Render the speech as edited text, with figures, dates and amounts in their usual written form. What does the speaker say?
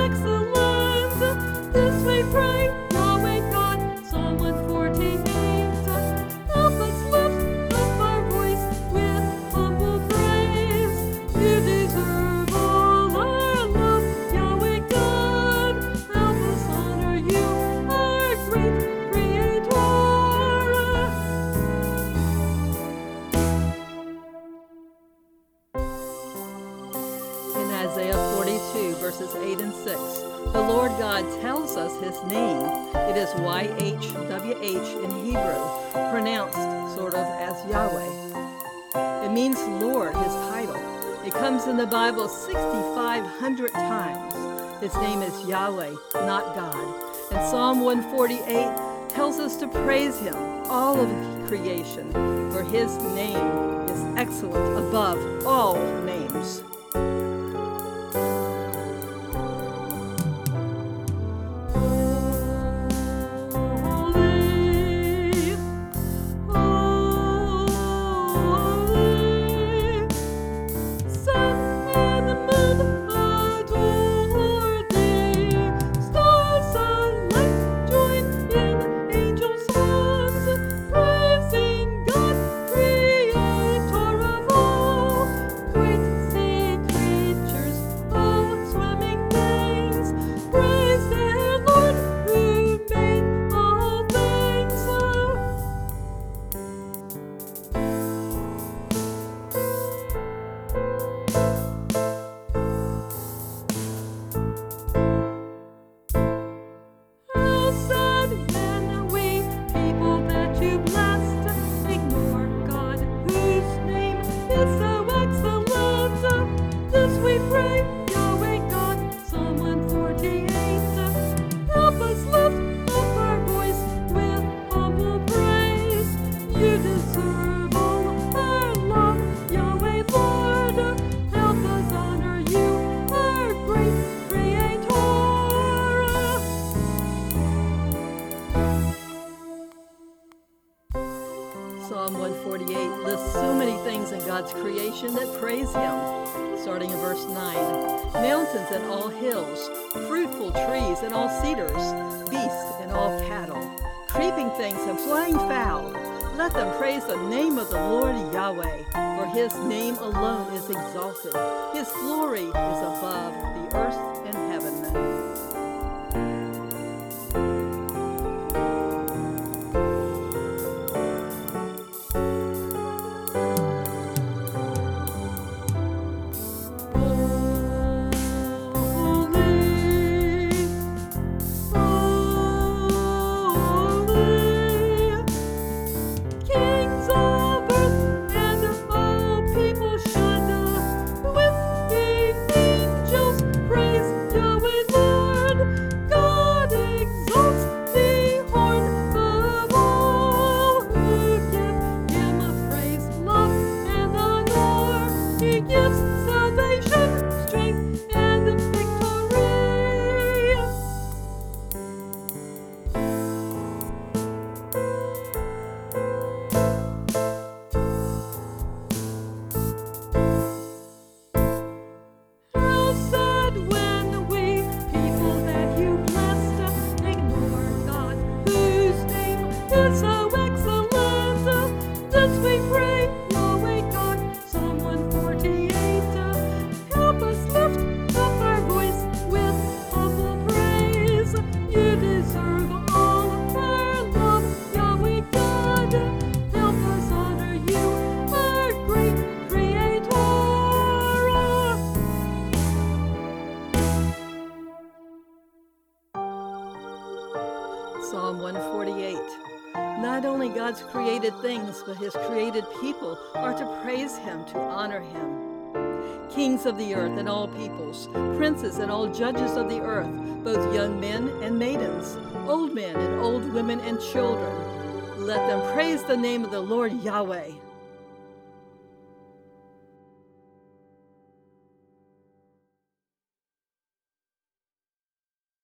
excellent. This we pray, Yahweh God. Psalm 148. Help us lift up our voice with humble praise. You deserve all our love, Yahweh God. Help us honor you, our great Creator. In Isaiah 42, verses 8 and 6, the Lord God tells us his name. It is YHWH in Hebrew, pronounced sort of as Yahweh. It means Lord, his title. It comes in the Bible 6,500 times. His name is Yahweh, not God. And Psalm 148 tells us to praise him, all of creation, for his name is excellent above all names. Psalm 148 lists so many things in God's creation that praise him. Starting in verse 9, mountains and all hills, fruitful trees and all cedars, beasts and all cattle, creeping things and flying fowl. Let them praise the name of the Lord Yahweh, for his name alone is exalted. His glory is above the earth and heaven. Psalm 148. Not only God's created things, but his created people are to praise him, to honor him. Kings of the earth and all peoples, princes and all judges of the earth, both young men and maidens, old men and old women and children, let them praise the name of the Lord Yahweh.